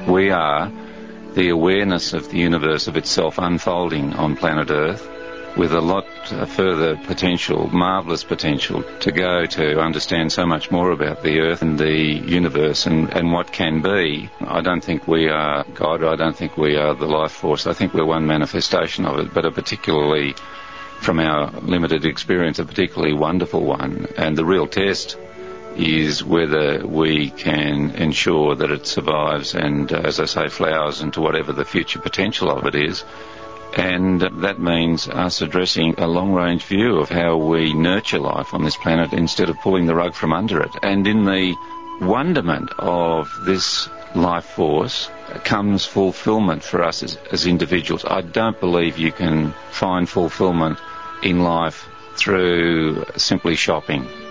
We are the awareness of the universe of itself unfolding on planet Earth, with a lot further potential, marvellous potential, to go to understand so much more about the Earth and the universe and what can be. I don't think we are God, I don't think we are the life force. I think we're one manifestation of it, but a particularly, from our limited experience, a particularly wonderful one. And the real test is whether we can ensure that it survives and, as I say, flowers into whatever the future potential of it is. And that means us addressing a long-range view of how we nurture life on this planet instead of pulling the rug from under it. And in the wonderment of this life force comes fulfilment for us as individuals. I don't believe you can find fulfilment in life through simply shopping.